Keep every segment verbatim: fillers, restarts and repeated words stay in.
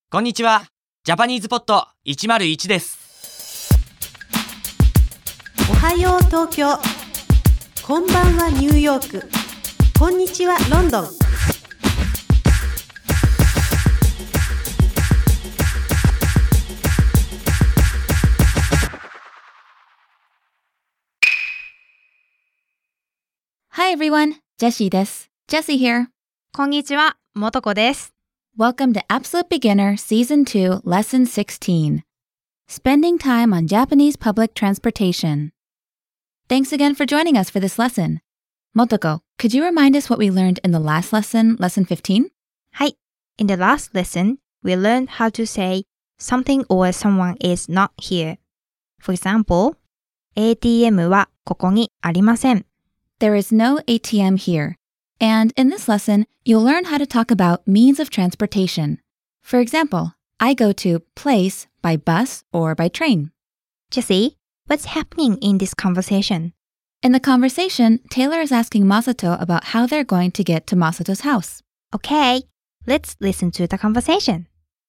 こんにちは。ジャパニーズポットいちまるいちです。 おはよう東京。こんばんはニューヨーク。こんにちはロンドン。 Hi everyone, Jessie です。Jessie here. こんにちは、もとこです。 Welcome to Absolute Beginner Season two, Lesson sixteen. Spending time on Japanese public transportation. Thanks again for joining us for this lesson. Motoko, could you remind us what we learned in the last lesson, Lesson fifteen? はい。In the last lesson, we learned how to say something or someone is not here. For example, エーティーエム はここにありません。 There is no A T M here. And in this lesson, you'll learn how to talk about means of transportation. For example, I go to place by bus or by train. Jessie, what's happening in this conversation? In the conversation, Taylor is asking Masato about how they're going to get to Masato's house. Okay, let's listen to the conversation.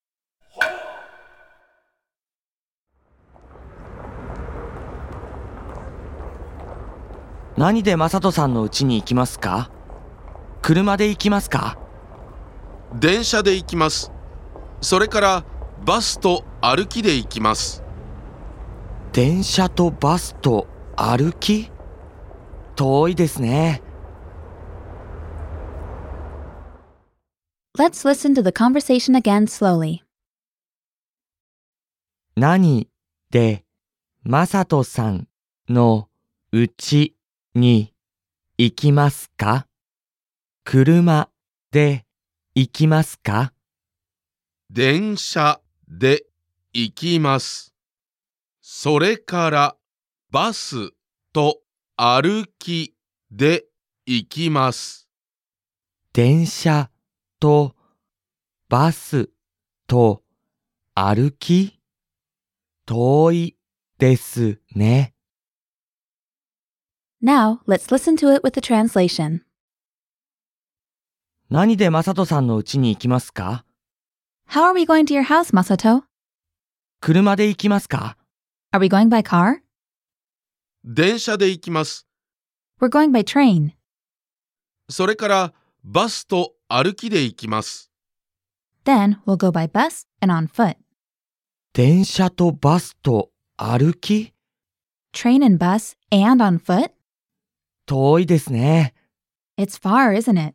何でマサトさんの家に行きますか？車で行きますか？ 電車で行きます。それからバスと歩きで行きます。 電車とバスと歩き？遠いですね。 Let's listen to the conversation again slowly. 何でマサトさんの家に行きますか？車で行きますか？ 電車で行きます。それからバスと歩きで行きます。 電車とバスと歩き？遠いですね。 Now, let's listen to it with the translation. 何でマサトさんの家に行きますか？ How are we going to your house, Masato? 車で行きますか？ Are we going by car? 電車で行きます。 We're going by train. それからバスと歩きで行きます。 Then we'll go by bus and on foot. 電車とバスと歩き？ Train and bus and on foot? 遠いですね。 It's far, isn't it?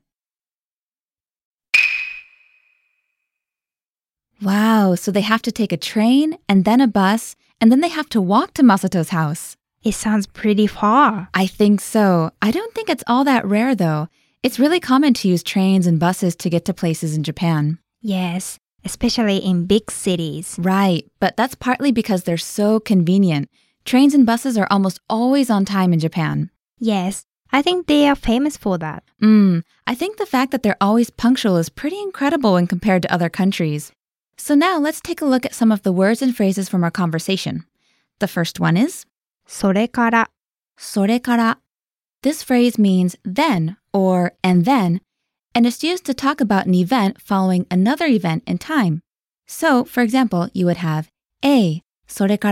Wow, so they have to take a train and then a bus, and then they have to walk to Masato's house. It sounds pretty far. I think so. I don't think it's all that rare, though. It's really common to use trains and buses to get to places in Japan. Yes, especially in big cities. Right, but that's partly because they're so convenient. Trains and buses are almost always on time in Japan. Yes, I think they are famous for that. Mm, I think the fact that they're always punctual is pretty incredible when compared to other countries. So now let's take a look at some of the words and phrases from our conversation. The first one is それから、 それから. This phrase means then or and then, and it's used to talk about an event following another event in time. So, for example, you would have A, それから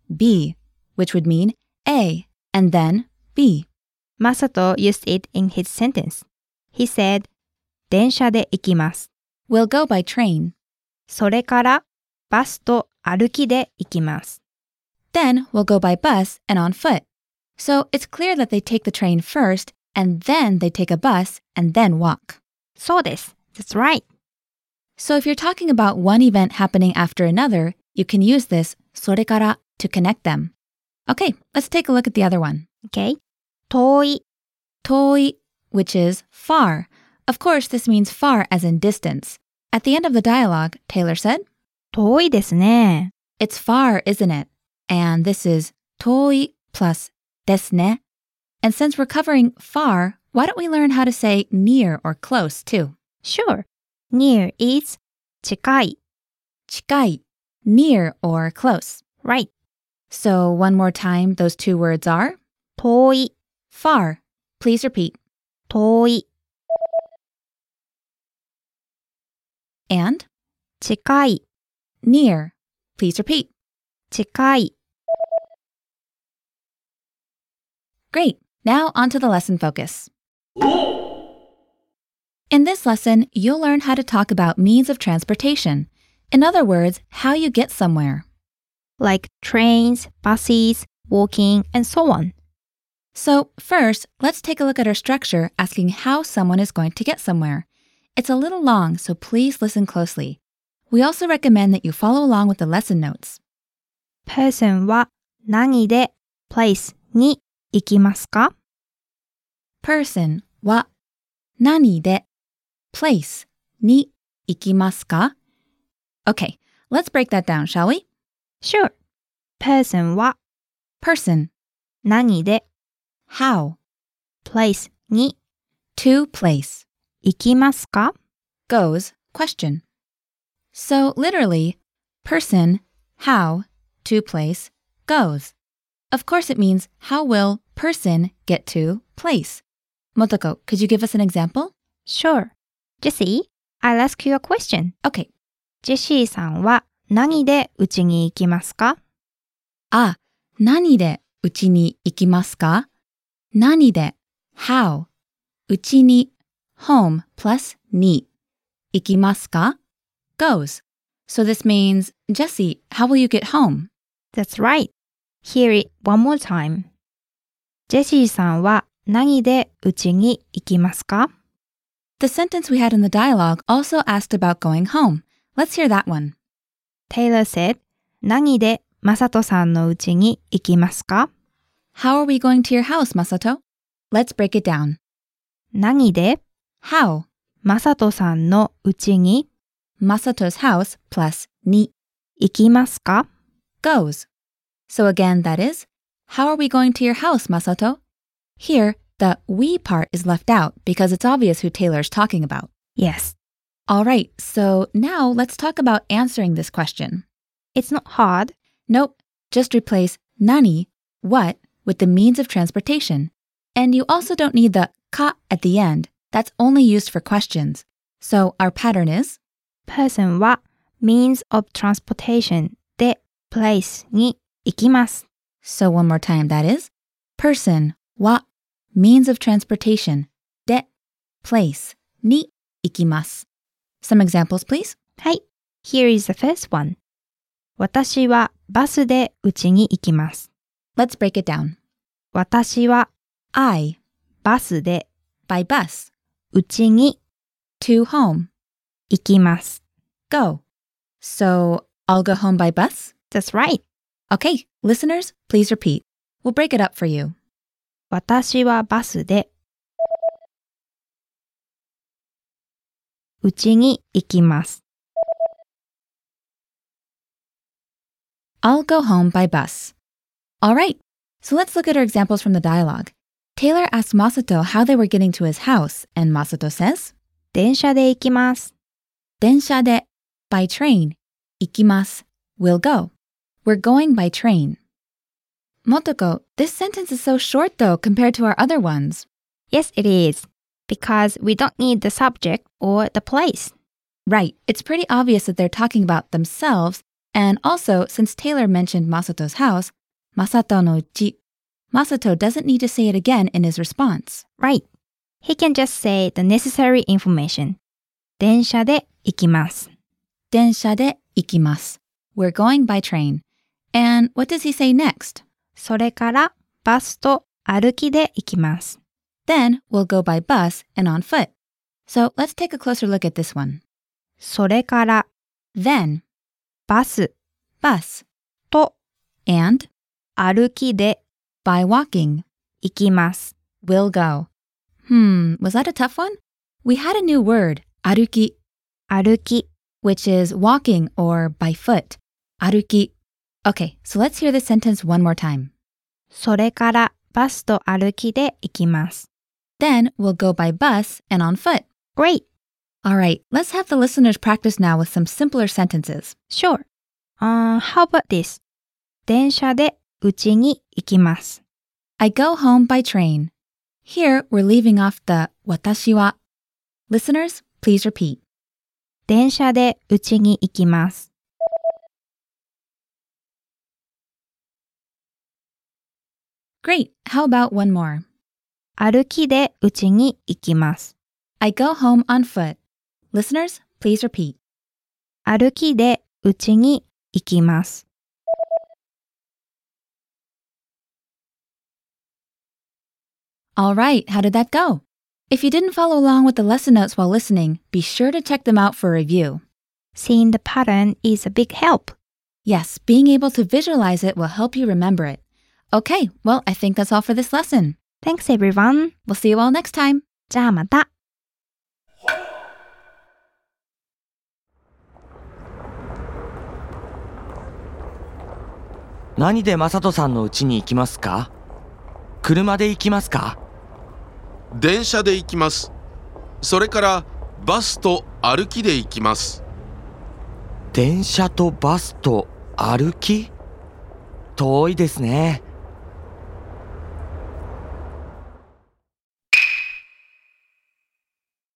B, which would mean A and then B. Masato used it in his sentence. He said, 電車で行きます。 We'll go by train. それからバスと歩きで行きます。 Then we'll go by bus and on foot. So it's clear that they take the train first, and then they take a bus and then walk. そうです。That's right. So if you're talking about one event happening after another, you can use this それから to connect them. Okay, let's take a look at the other one. Okay. 遠い。 遠い, which is far. Of course, this means far as in distance. At the end of the dialogue, Taylor said, 遠いですね。 It's far, isn't it? And this is 遠い plus ですね. And since we're covering far, why don't we learn how to say near or close too? Sure. Near is 近い。 近い, near or close. Right. So one more time, those two words are 遠い。 far. Please repeat. 遠い。 And 近い。 near. Please repeat. 近い。 Great. Now on to the lesson focus. In this lesson, you'll learn how to talk about means of transportation. In other words, how you get somewhere. Like trains, buses, walking, and so on. So first, let's take a look at our structure asking how someone is going to get somewhere. It's a little long, so please listen closely. We also recommend that you follow along with the lesson notes. person は何で place に行きますか person は何で place に行きますか Okay, let's break that down, shall we? Sure. person は Person, 何で how, place に to place, 行きますか goes, question. So literally, person, how, to place, goes. Of course it means how will person get to place. Motoko, could you give us an example? Sure. Jessie, I'll ask you a question. Okay. ジェシーさんは何でうちに行きますかあ、何でうちに行きますか何で how うちに home plus に行きますか goes. So this means, Jessie, how will you get home? That's right. Hear it one more time. ジェシーさんは何でうちに行きますか The sentence we had in the dialogue also asked about going home. Let's hear that one. Taylor said, 何でマサトさんのうちに行きますか How are we going to your house, Masato? Let's break it down. 何で How? マサトさんのうちに Masato's house plus に行きますか goes. So again, that is, how are we going to your house, Masato? Here, the we part is left out because it's obvious who Taylor's talking about. Yes. All right, so now let's talk about answering this question. It's not hard. Nope, just replace nani, what, with the means of transportation. And you also don't need the ka at the end. That's only used for questions. So our pattern is person は means of transportation で place に行きます。 So one more time, that is person は means of transportation で place に行きます。Some examples, please. はい。Here is the first one. 私はバスでうちに行きます。 Let's break it down. 私は I, バスで by bus, うちに to home, 行きます。 go. So I'll go home by bus? That's right. Okay, listeners, please repeat. We'll break it up for you. 私はバスでうちに行きます。 I'll go home by bus. All right, so let's look at our examples from the dialogue. Taylor asked Masato how they were getting to his house, and Masato says, 電車で行きます。 電車で by train, 行きます will go. We're going by train. Motoko, this sentence is so short though compared to our other ones. Yes, it is. Because we don't need the subject or the place. Right, it's pretty obvious that they're talking about themselves, and also, since Taylor mentioned Masato's house, Masato no uchi, Masato doesn't need to say it again in his response. Right. He can just say the necessary information. 電車で行きます。 電車で行きます. We're going by train. And what does he say next? それからバスと歩きで行きます。 Then we'll go by bus and on foot. So let's take a closer look at this one. それから Then, バス bus, と and 歩きで by walking, 行きます。 will go. Hmm, was that a tough one? We had a new word, aruki, 歩き which is walking or by foot. Aruki. Okay, so let's hear the sentence one more time. それからバスと歩きで行きます。 Then we'll go by bus and on foot. Great. All right, let's have the listeners practice now with some simpler sentences. Sure. Uh, how about this? 電車でうちに行きます。 I go home by train. Here, we're leaving off the 私は. Listeners, please repeat. 電車でうちに行きます。 Great. How about one more? 歩きで家に行きます。 I go home on foot. Listeners, please repeat. 歩きで家に行きます。 All right, how did that go? If you didn't follow along with the lesson notes while listening, be sure to check them out for review. Seeing the pattern is a big help. Yes, being able to visualize it will help you remember it. Okay, well, I think that's all for this lesson. Thanks everyone. We'll see you all next time. じゃあまた。 何でマサトさんの家に行きますか？車で行きますか？ 電車で行きます。それからバスと歩きで行きます。 電車とバスと歩き？遠いですね。